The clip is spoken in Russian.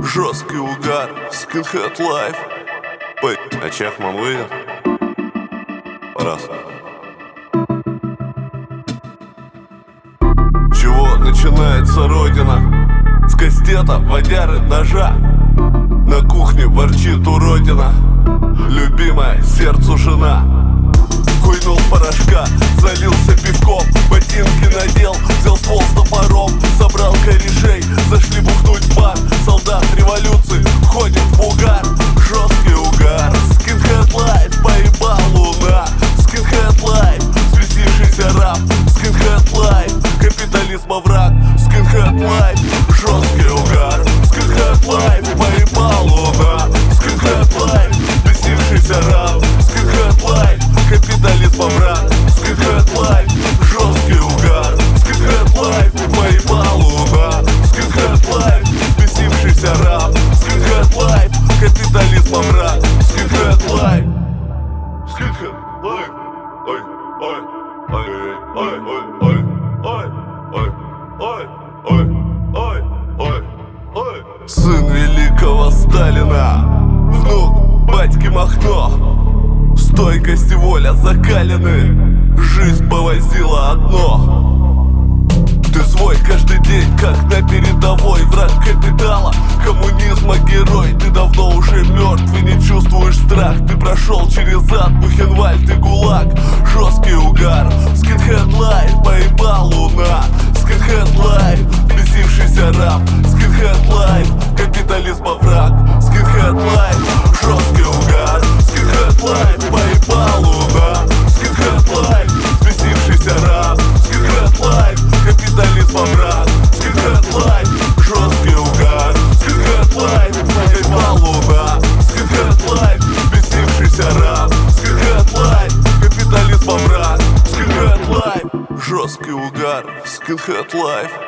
Жесткий угар, скинхед лайф. А Чехман выйдет? Раз. Чего начинается родина? С кастета, водяры, ножа. На кухне ворчит уродина. Любимая сердцу жена. Хуйнул порошка, залился пивком, ботинки надел, взял ствол с топором, собрал корешей, зашли бухнуть в бар. Солдат революции ходит в угар. Жесткий угар, скинхед лайф, поебал луна. Скинхед лайф, взбесившийся раб. Скинхед лайф, капитализма враг. Скинхед лайф, жесткий угар. Скинхед лайф, поебал луна. Скинхед лайф, взбесившийся раб. Скинхед лайф, капитализма враг. Скинхед лайф, жесткий угар. Скинхед лайф, поебал луна. Скинхед лайф, взбесившийся раб. Скинхед лайф, капитализма враг. Скинхед лайф. Скинхед лайф. Ой, ой, ой, ой, ой, ой, ой, ой, ой, ой, ой, ой. Сын великого Сталина, внук батьки Махно. Стойкость и воля закалены, жизнь повозила одно. Ты свой каждый день, как на передовой. Враг капитала, коммунизма герой. Ты давно уже мертв и не чувствуешь страх. Ты прошел через ад, Бухенвальд и ГУЛАГ. Жесткий угар, скинхед лайф, поебал луна. Скинхед лайф, взбесившийся раб. Скинхед лайф, капитализма враг. Скинхед лайф, жесткий угар. Скинхед лайф, поебал луна. Скинхед лайф, взбесившийся раб. Скинхед лайф, капитализма враг. Скинхед лайф, жесткий угар. Скинхед лайф, поебал луна. Скинхед лайф, взбесившийся раб. Скинхед лайф, капитализма враг. Скинхед лайф, жесткий угар. Скинхед лайф.